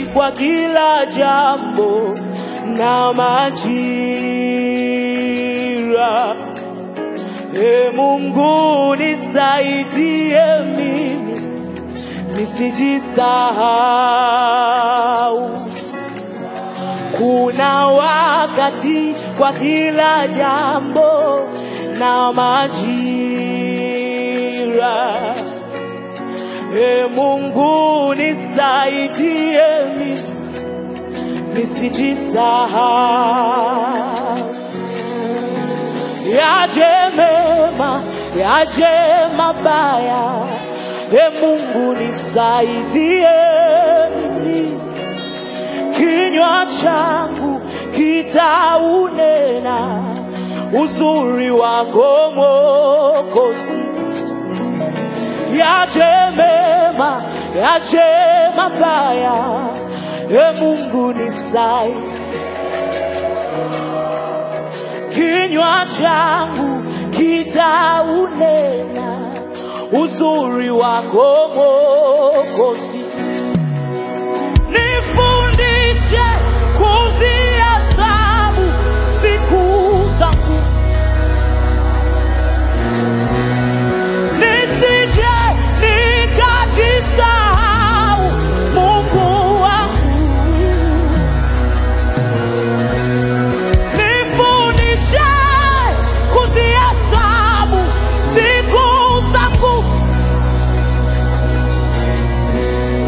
kwa kila jambo na majira. Mungu nisaidie mimi nisijisahau. Kuna wakati kwa kila jambo na majira. Mungu nisaidie mimi nisijisahau. Yaje mema, yaje mabaya, Mungu nisaidie mimi. Kinywa changu kitaunena uzuri wako Mwokozi. Yaje mema, yaje mabaya, Mungu nisaidie. Kinywa changu kitaunena uzuri wako Mwokozi. Nifundishe kuzihesabu siku zangu, nisije nikajisahau Mungu wangu. Nifundishe kuzihesabu siku zangu,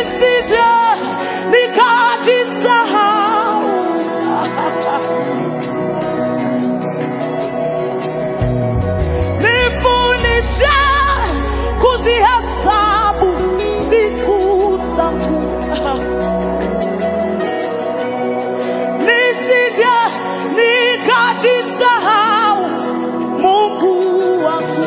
nisije nikajisahau. Nifundishe kuzihesabu siku zangu, nisije nikajisahau Mungu wangu.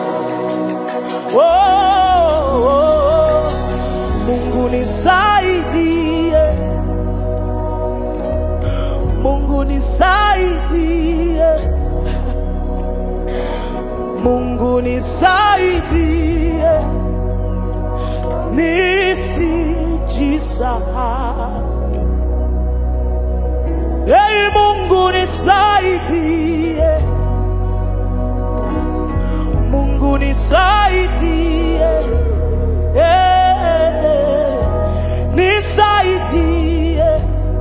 Oh, Mungu nisaidie, Mungu nisaidie, Mungu nisaidie, nisijisahau. Hey, Mungu nisaidie, Mungu nisaidie, nisaidie,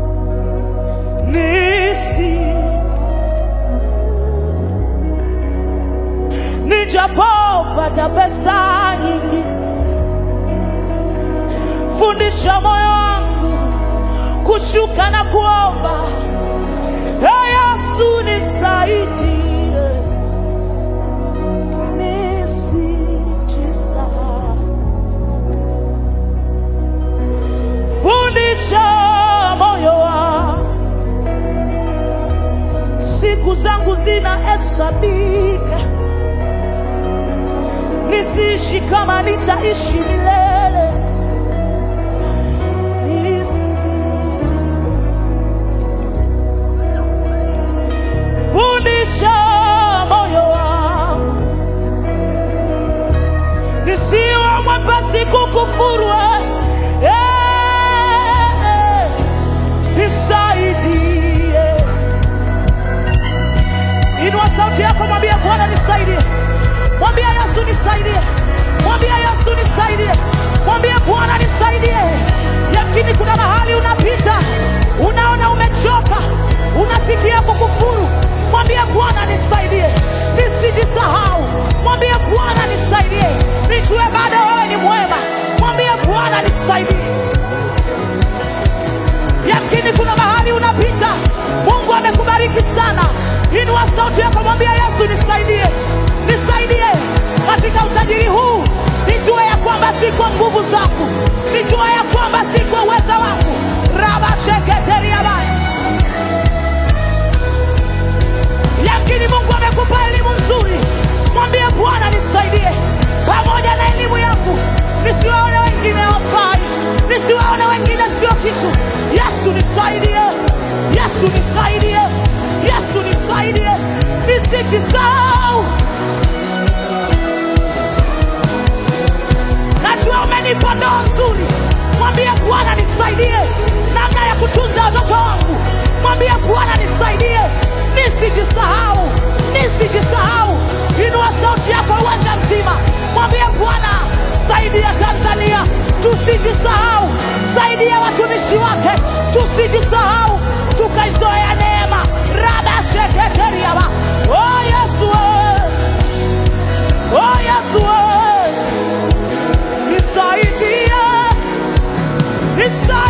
nijapopata pesa nyingi, fundisha moyo wangu kushuka na kuomba. Hey, Yesu nisaidie, nisijisahau. Fundisha moyo wangu, siku zangu zinahesabika, nisiishi kama nitaishi milele. Fundisha moyo wangu, nisiwe mwepesi kukufuru. Nisaidie. Inua sauti yako, mwambie Bwana nisaidie. Mwambie Yesu nisaidie. Mwambie Yesu nisaidie. Mwambie Bwana nisaidie. Yakini kuna mahali unapita, unaona umechoka, unasikia kukufuru. Mwambie Bwana nisaidie, nisijisahau. Mwambie Bwana nisaidie, nijue bado wewe ni mwema. Mwambie Bwana nisaidie. Yakini kuna mahali unapita, Mungu amekubariki sana. Inua sauti yako, mwambie Yesu nisaidie. Nisaidie katika utajiri huu, nijue ya kwamba si kwa nguvu zangu, nijue ya kwamba si kwa uweza wangu. Raba sheketeri abaya. Yakini Mungu amekupa elimu nzuri, mwambie Bwana nisaidie. Pamoja na elimu yangu, nisiwaone wengine wafai, nisiwaone wengine sio kitu. Yesu nisaidie, Yesu nisaidie, Yesu nisaidie, nisijisahau. Najua umenipa ndoa nzuri, mwambie Bwana nisaidie namna ya kutunza watoto wangu. Mwambie Bwana nisaidie, nisijisahau, nisijisahau. Inua sauti yako uwanja mzima, mwambie Bwana saidia Tanzania tusijisahau, saidia watumishi wake tusijisahau, tukaizoea neema. Raba sheketeria ba. Oh Yesu, oh Yesu, nisaidie, nisaidie.